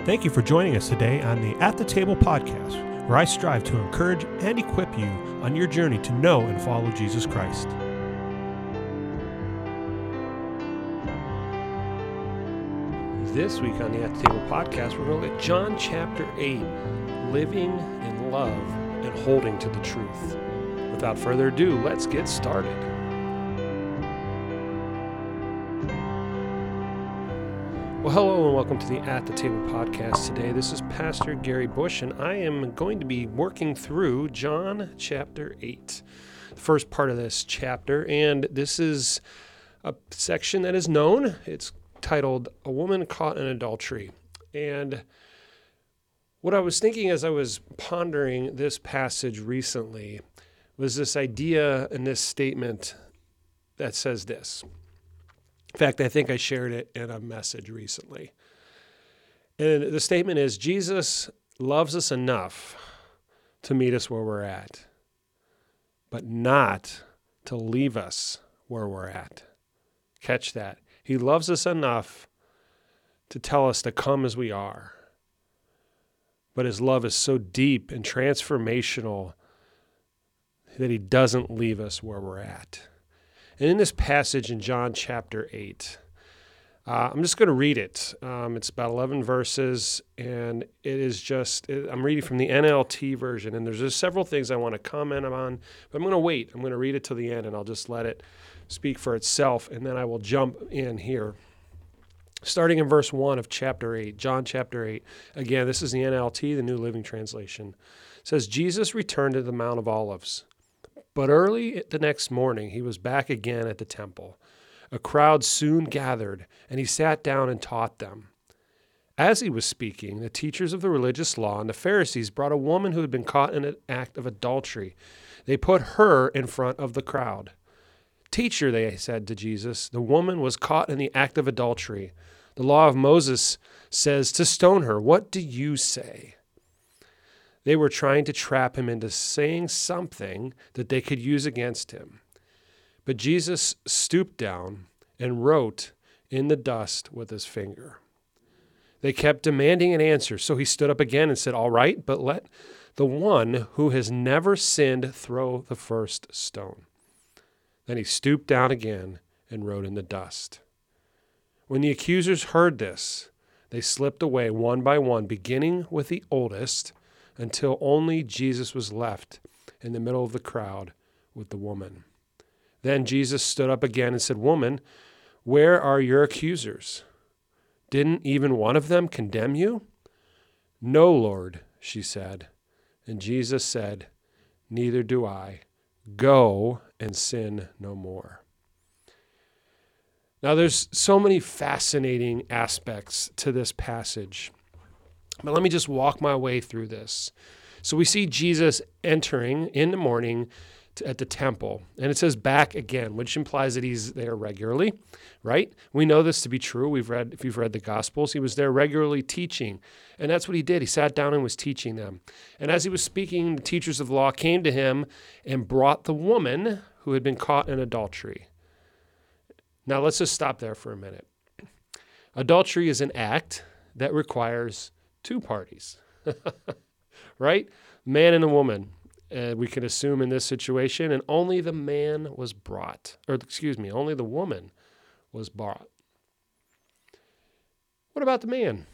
Thank you for joining us today on the At the Table podcast, where I strive to encourage and equip you on your journey to know and follow Jesus Christ. This week on the At the Table podcast, we're going to look at John chapter 8, living in love and holding to the truth. Without further ado, let's get started. Well, hello and welcome to the At the Table podcast today. This is Pastor Gary Bush, and I am going to be working through John chapter 8, the first part of this chapter, and this is a section that is known. It's titled, A Woman Caught in Adultery. And what I was thinking as I was pondering this passage recently was this idea and this statement that says this. In fact, I think I shared it in a message recently. And the statement is, Jesus loves us enough to meet us where we're at, but not to leave us where we're at. Catch that. He loves us enough to tell us to come as we are. But his love is so deep and transformational that he doesn't leave us where we're at. And in this passage in John chapter 8, I'm just going to read it. It's about 11 verses, and I'm reading from the NLT version, and there's just several things I want to comment on, but I'm going to wait. I'm going to read it till the end, and I'll just let it speak for itself, and then I will jump in here. Starting in verse 1 of chapter 8, John chapter 8. Again, this is the NLT, the New Living Translation. It says, Jesus returned to the Mount of Olives. But early the next morning, he was back again at the temple. A crowd soon gathered, and he sat down and taught them. As he was speaking, the teachers of the religious law and the Pharisees brought a woman who had been caught in an act of adultery. They put her in front of the crowd. Teacher, they said to Jesus, the woman was caught in the act of adultery. The law of Moses says to stone her. What do you say? They were trying to trap him into saying something that they could use against him. But Jesus stooped down and wrote in the dust with his finger. They kept demanding an answer, so he stood up again and said, all right, but let the one who has never sinned throw the first stone. Then he stooped down again and wrote in the dust. When the accusers heard this, they slipped away one by one, beginning with the oldest, until only Jesus was left in the middle of the crowd with the woman. Then Jesus stood up again and said, Woman, where are your accusers? Didn't even one of them condemn you? No, Lord, she said. And Jesus said, Neither do I. Go and sin no more. Now, there's so many fascinating aspects to this passage. But let me just walk my way through this. So we see Jesus entering in the morning at the temple. And it says back again, which implies that he's there regularly, right? We know this to be true. If you've read the Gospels, he was there regularly teaching. And that's what he did. He sat down and was teaching them. And as he was speaking, the teachers of the law came to him and brought the woman who had been caught in adultery. Now let's just stop there for a minute. Adultery is an act that requires two parties, right? Man and a woman, we can assume in this situation, and only the man was brought, only the woman was brought. What about the man?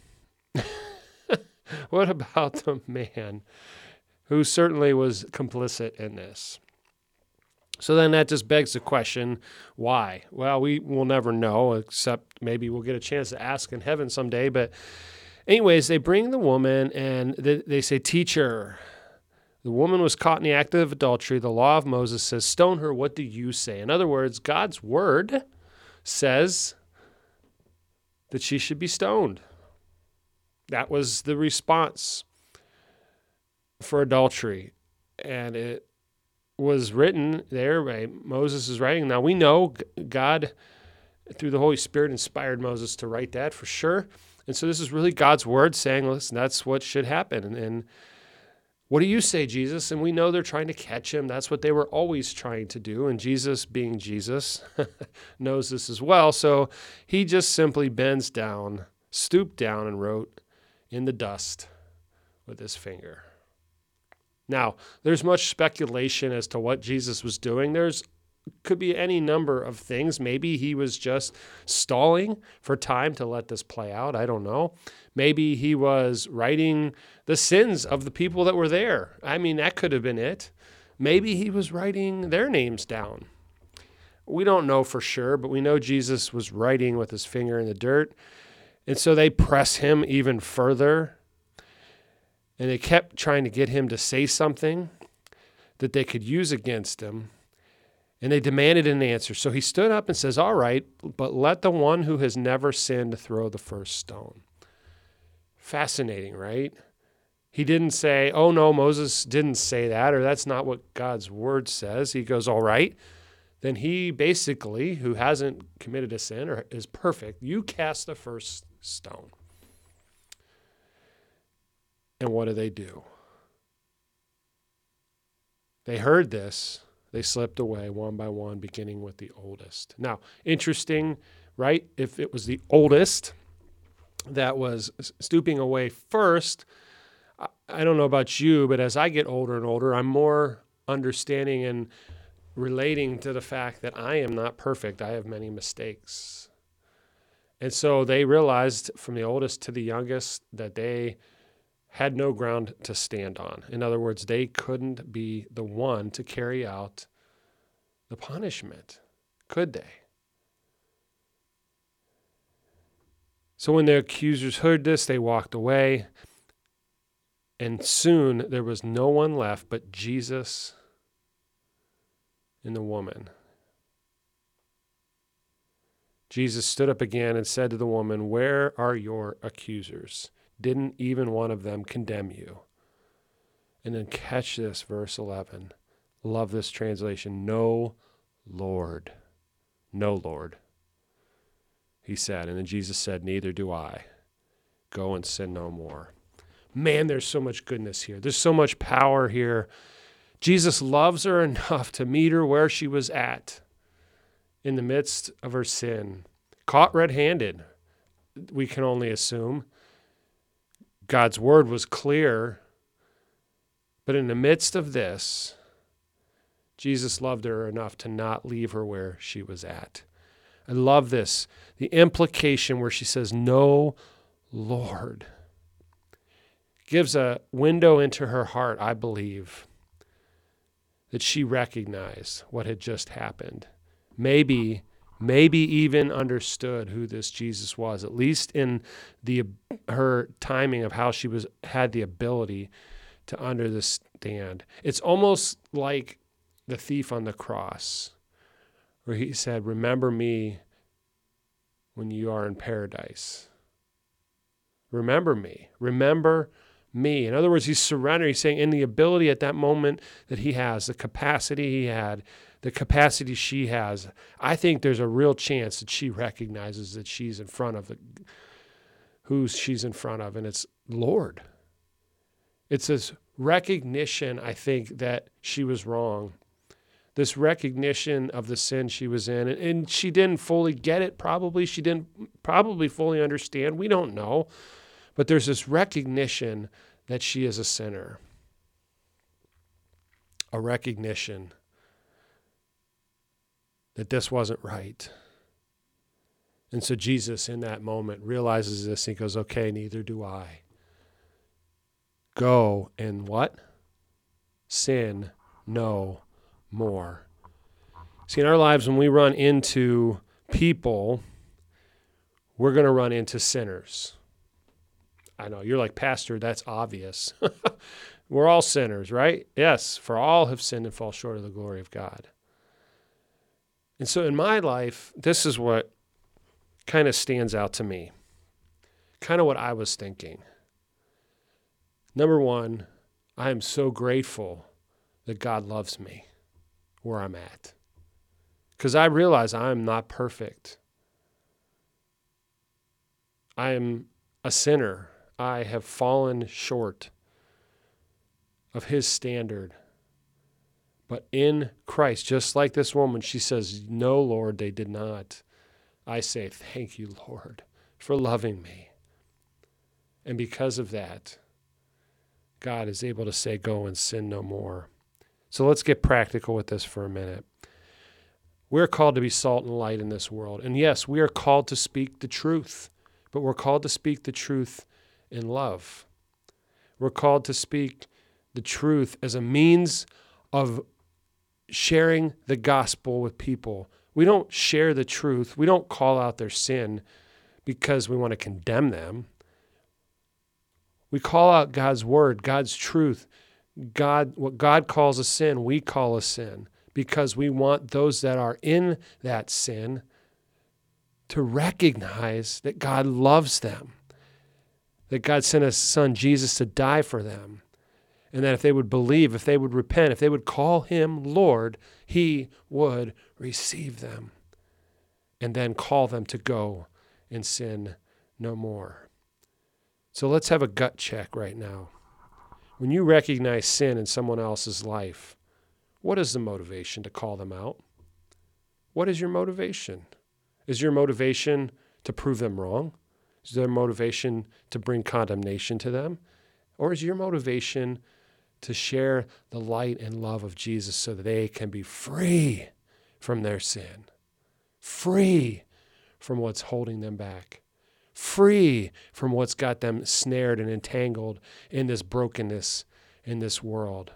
What about the man who certainly was complicit in this? So then that just begs the question, why? Well, we will never know, except maybe we'll get a chance to ask in heaven someday, but anyways, they bring the woman and they say, Teacher, the woman was caught in the act of adultery. The law of Moses says, stone her. What do you say? In other words, God's word says that she should be stoned. That was the response for adultery. And it was written there by Moses' writing. Now we know God, through the Holy Spirit, inspired Moses to write that for sure. And so this is really God's word saying, listen, that's what should happen. And what do you say, Jesus? And we know they're trying to catch him. That's what they were always trying to do. And Jesus, being Jesus, knows this as well. So he just simply bends down, stooped down, and wrote in the dust with his finger. Now, there's much speculation as to what Jesus was doing. Could be any number of things. Maybe he was just stalling for time to let this play out. I don't know. Maybe he was writing the sins of the people that were there. I mean, that could have been it. Maybe he was writing their names down. We don't know for sure, but we know Jesus was writing with his finger in the dirt. And so they press him even further. And they kept trying to get him to say something that they could use against him. And they demanded an answer. So he stood up and says, all right, but let the one who has never sinned throw the first stone. Fascinating, right? He didn't say, oh no, Moses didn't say that, or that's not what God's word says. He goes, all right. Then he basically, who hasn't committed a sin or is perfect, you cast the first stone. And what do? They heard this. They slipped away one by one, beginning with the oldest. Now, interesting, right? If it was the oldest that was stooping away first, I don't know about you, but as I get older and older, I'm more understanding and relating to the fact that I am not perfect. I have many mistakes. And so they realized from the oldest to the youngest that they had no ground to stand on. In other words, they couldn't be the one to carry out the punishment, could they? So when the accusers heard this, they walked away, and soon there was no one left but Jesus and the woman. Jesus stood up again and said to the woman, where are your accusers? Didn't even one of them condemn you? And then catch this, verse 11. Love this translation. No, Lord. No, Lord. He said, and then Jesus said, neither do I. Go and sin no more. Man, there's so much goodness here. There's so much power here. Jesus loves her enough to meet her where she was at in the midst of her sin. Caught red-handed, we can only assume. God's word was clear, but in the midst of this, Jesus loved her enough to not leave her where she was at. I love this. The implication where she says, no, Lord, gives a window into her heart, I believe, that she recognized what had just happened. Maybe even understood who this Jesus was, at least in her timing of how she had the ability to understand. It's almost like the thief on the cross, where he said, remember me when you are in paradise. Remember me. Remember me. In other words, he's surrendering. He's saying in the ability at that moment that he has, the capacity he had, the capacity she has, I think there's a real chance that she recognizes that she's in front of who she's in front of, and it's Lord. It's this recognition, I think, that she was wrong. This recognition of the sin she was in, and she didn't fully get it, probably. She didn't probably fully understand. We don't know. But there's this recognition that she is a sinner. A recognition that this wasn't right. And so Jesus, in that moment, realizes this. And he goes, okay, neither do I. Go and what? Sin no more. See, in our lives, when we run into people, we're going to run into sinners. I know, you're like, Pastor, that's obvious. We're all sinners, right? Yes, for all have sinned and fall short of the glory of God. And so in my life, this is what kind of stands out to me, kind of what I was thinking. Number one, I am so grateful that God loves me where I'm at, because I realize I am not perfect. I am a sinner. I have fallen short of his standard. But in Christ, just like this woman, she says, no, Lord, they did not. I say, thank you, Lord, for loving me. And because of that, God is able to say, go and sin no more. So let's get practical with this for a minute. We're called to be salt and light in this world. And yes, we are called to speak the truth, but we're called to speak the truth in love. We're called to speak the truth as a means of sharing the gospel with people. We don't share the truth. We don't call out their sin because we want to condemn them. We call out God's word, God's truth. What God calls a sin, we call a sin, because we want those that are in that sin to recognize that God loves them, that God sent his son Jesus to die for them, and that if they would believe, if they would repent, if they would call him Lord, he would receive them and then call them to go and sin no more. So let's have a gut check right now. When you recognize sin in someone else's life, what is the motivation to call them out? What is your motivation? Is your motivation to prove them wrong? Is there motivation to bring condemnation to them? Or is your motivation to share the light and love of Jesus so that they can be free from their sin, free from what's holding them back, free from what's got them snared and entangled in this brokenness in this world?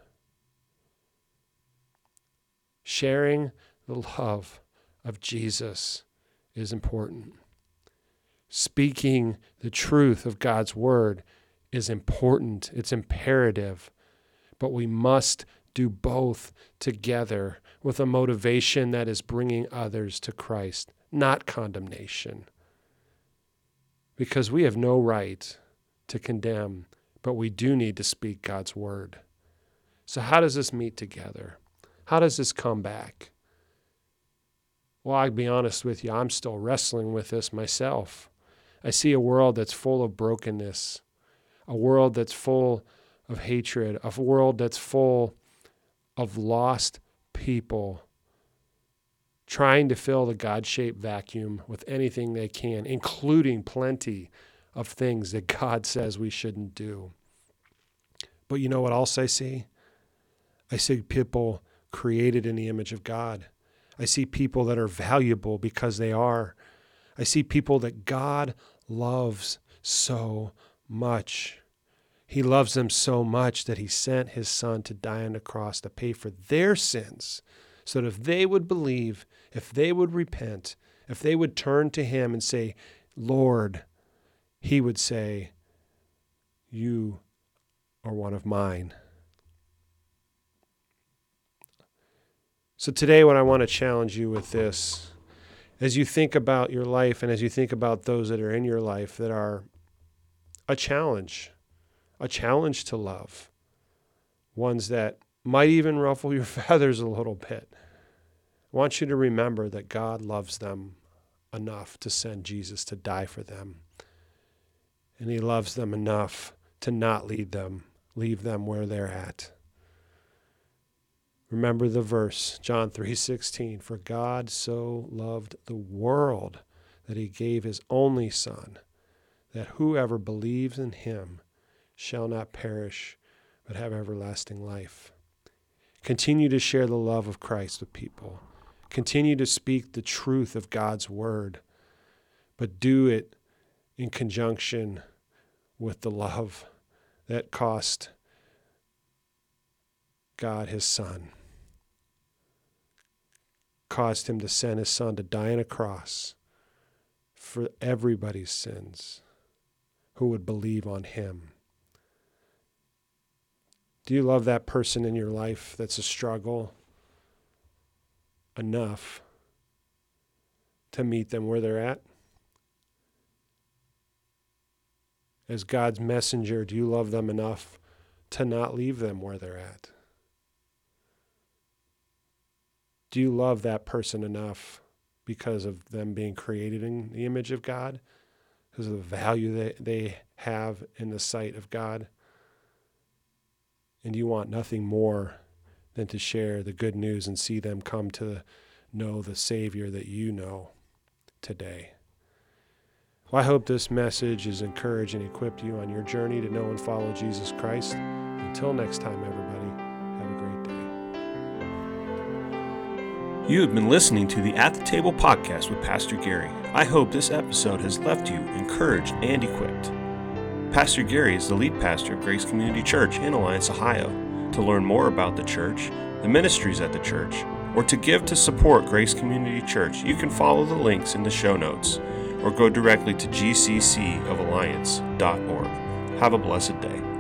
Sharing the love of Jesus is important. Speaking the truth of God's word is important. It's imperative. But we must do both together with a motivation that is bringing others to Christ, not condemnation. Because we have no right to condemn, but we do need to speak God's word. So how does this meet together? How does this come back? Well, I'll be honest with you, I'm still wrestling with this myself. I see a world that's full of brokenness, a world that's full of hatred, a world that's full of lost people trying to fill the God-shaped vacuum with anything they can, including plenty of things that God says we shouldn't do. But you know what else I see? I see people created in the image of God. I see people that are valuable because they are. I see people that God loves so much. He loves them so much that he sent his son to die on the cross to pay for their sins, so that if they would believe, if they would repent, if they would turn to him and say, Lord, he would say, you are one of mine. So today what I want to challenge you with this, as you think about your life and as you think about those that are in your life that are a challenge to love, ones that might even ruffle your feathers a little bit. I want you to remember that God loves them enough to send Jesus to die for them. And he loves them enough to not leave them where they're at. Remember the verse, John 3:16, for God so loved the world that he gave his only Son, that whoever believes in him shall not perish, but have everlasting life. Continue to share the love of Christ with people. Continue to speak the truth of God's word, but do it in conjunction with the love that cost God his Son. Caused him to send his Son to die on a cross for everybody's sins who would believe on him. Do you love that person in your life that's a struggle enough to meet them where they're at? As God's messenger, do you love them enough to not leave them where they're at? Do you love that person enough because of them being created in the image of God, because of the value that they have in the sight of God? And you want nothing more than to share the good news and see them come to know the Savior that you know today. Well, I hope this message has encouraged and equipped you on your journey to know and follow Jesus Christ. Until next time, everybody, have a great day. You have been listening to the At the Table podcast with Pastor Gary. I hope this episode has left you encouraged and equipped. Pastor Gary is the lead pastor of Grace Community Church in Alliance, Ohio. To learn more about the church, the ministries at the church, or to give to support Grace Community Church, you can follow the links in the show notes or go directly to gccofalliance.org. Have a blessed day.